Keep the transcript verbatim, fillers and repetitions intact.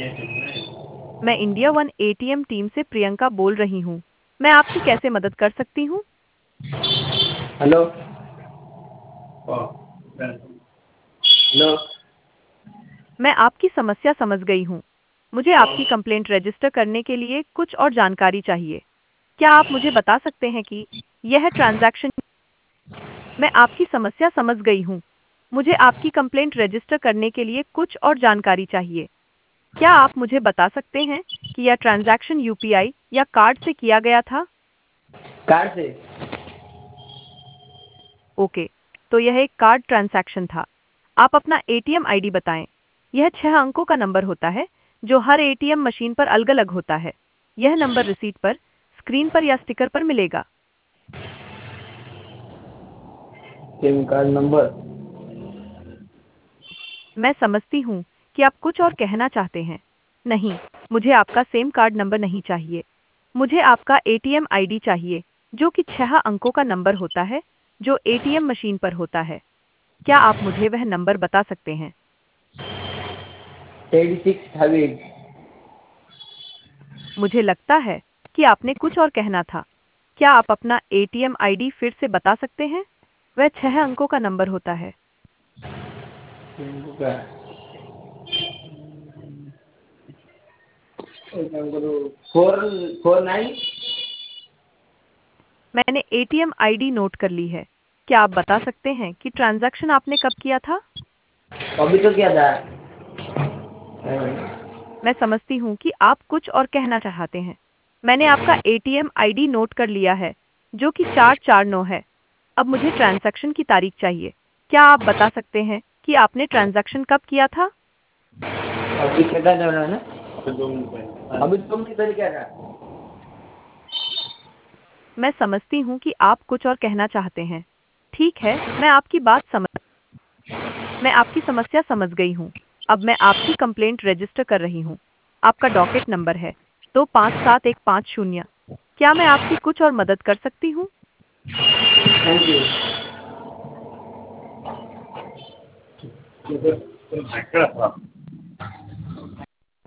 मैं India one ATM team से प्रियंका बोल रही हूँ। मैं आपकी कैसे मदद कर सकती हूँ? हेलो। हेलो। मैं आपकी समस्या समझ गई हूँ। मुझे आपकी कंप्लेंट रजिस्टर करने के लिए कुछ और जानकारी चाहिए। क्या आप मुझे बता सकते हैं कि यह ट्रांजैक्शन? मैं आपकी समस्या समझ गई हूँ। मुझे आपकी कंप्लेंट रजिस्टर करने के लिए कुछ और जानकारी चाहिए। क्या आप मुझे बता सकते हैं कि यह ट्रांजैक्शन यूपीआई या कार्ड से किया गया था? कार से। ओके, तो यह एक कार्ड ट्रांजैक्शन था। आप अपना एटीएम आईडी बताएं। यह छह अंकों का नंबर होता है जो हर एटीएम मशीन पर अलग-अलग होता है। यह नंबर रिसीट पर, स्क्रीन पर या स्टिकर पर मिलेगा। SIM card number. मैं समझती हूँ कि आप कुछ और कहना चाहते हैं। नहीं, मुझे आपका सेम कार्ड नंबर नहीं चाहिए। मुझे आपका एटीएम आईडी चाहिए, जो कि छह अंकों का नंबर होता है, जो एटीएम मशीन पर होता है। क्या आप मुझे वह नंबर बता सकते हैं? एटी सिक्स हबीब। मुझे लगता है कि आपने कुछ और कहना था। क्या आप अपना एटीएम आईडी फिर से बता सकते हैं? वह छह अंकों का नंबर होता है। Four four nine. मैंने एटीएम आईडी नोट कर ली है। क्या आप बता सकते हैं कि ट्रांजैक्शन आपने कब किया था? अभी तो क्या था? मैं समझती हूँ कि आप कुछ और कहना चाहते हैं। मैंने आपका एटीएम आईडी नोट कर लिया है, जो कि चार चार नौ है। अब मुझे ट्रांजैक्शन की तारीख चाहिए। क्या आप बता सकते हैं कि आपने ट्रांजैक्शन कब किया था? अभी कितना टाइम है ना? अभी दो मिनट पहले क्या था? मैं समझती हूँ कि आप कुछ और कहना चाहते हैं। ठीक है, मैं आपकी बात समझ मैं आपकी समस्या समझ गई हूँ। अब मैं आपकी कंप्लेंट रजिस्टर कर रही हूँ। आपका डॉकेट नंबर है दो पाँच सात एक पाँच शून्य। क्या मैं आपकी कुछ और मदद कर सकती हूँ? Thank you.